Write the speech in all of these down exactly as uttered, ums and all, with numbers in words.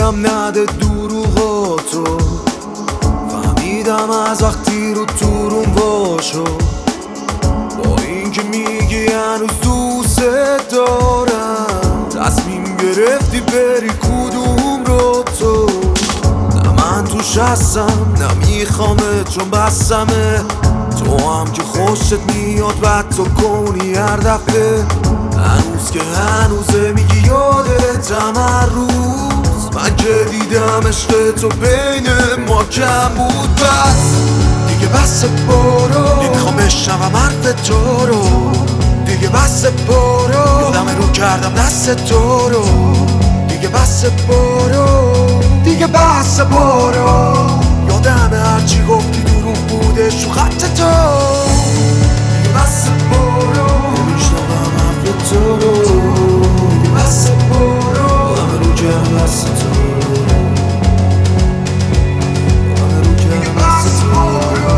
دلم نده دروغاتو، فهمیدم از وقتی رو تورم باشو. با اینکه میگی هنوز دوست دارم، تصمیم گرفتی بری کدوم رو تو. نه من توش هستم نه میخوامه چون بسمه، تو هم که خوشت میاد بد تو کنی هر دفعه. هنوز که هنوزه میگی یادتم هر روز، من که دیدم عشق تو بین ما کم بود. بس دیگه بس برو، نمیخوام بشنوم حرف تو رو. دیگه بس برو، یادم رو کردم دست تو رو. دیگه بس برو، دیگه بس برو، یادم هرچی گفتی دروغ بودش رو خط تو. دیگه بس برو، نمیشنوم حرف تو رو. دیگه بس برو، همه رو کردم دست تو رو. همه رو کردم دست تو رو.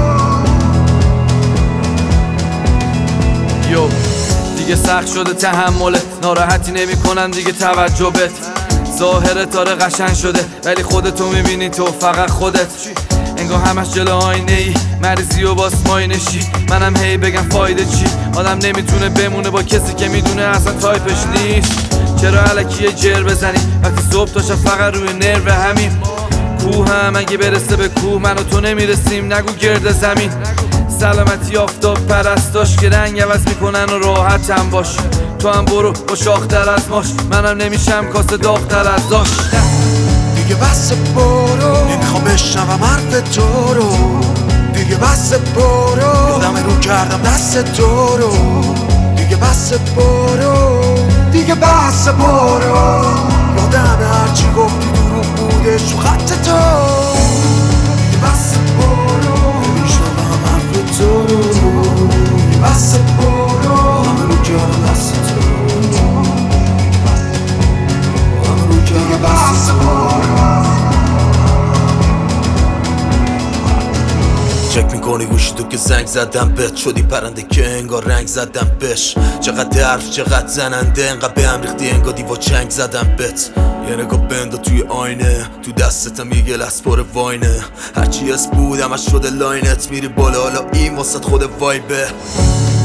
یو دیگه سخت شده تحمله، ناراحتی نمی کنن دیگه توجه بت. ظاهرت داره قشنگ شده ولی خودتو میبینی تو فقط خودت. انگار همش جلو آینه ای، مریضی و باس ماینشی. منم هی بگم فایده چی، آدم نمیتونه بمونه با کسی که میدونه اصلا تایپش نیست. چرا الکی جر بزنی وقتی صبح تا شب فقط روی نرو همین. کوه هم اگه برسه به کوه من و تو نمیرسیم، نگو گرد زمین. سلامتی آفتاب پرستاش که رنگ عوض میکنن و راحت هم باش. تو هم برو با شاختر از ماش، منم نمیشم کاسه داغتر از داش. دیگه بس برو، نمیخوام بشنوم حرف تو رو. دیگه بس برو، یادم رو کردم دست تو رو. دیگه بس برو، دیگه بس برو، یادم هرچی گفتی دروغ بودش رو خط تو. دیگه بس برو، نمیشنوم حرف تو رو. دیگه بس برو، همه رو کردم دست تو رو. همه رو کردم دست تو رو. چک میکنی گوشی تو که زنگ زدم بهت، شدی پرنده که انگار رنگ زدم بهش. چقدر حرف چقدر زننده، انقدر به هم ریختی انگار دیوا چنگ زدم بهت. یه نگاه بندا توی آینه، تو دستتم یه گلس پر واینه. هرچی اس بود همش شده لاینت، میری بالا حالا این واسط خود وایبه.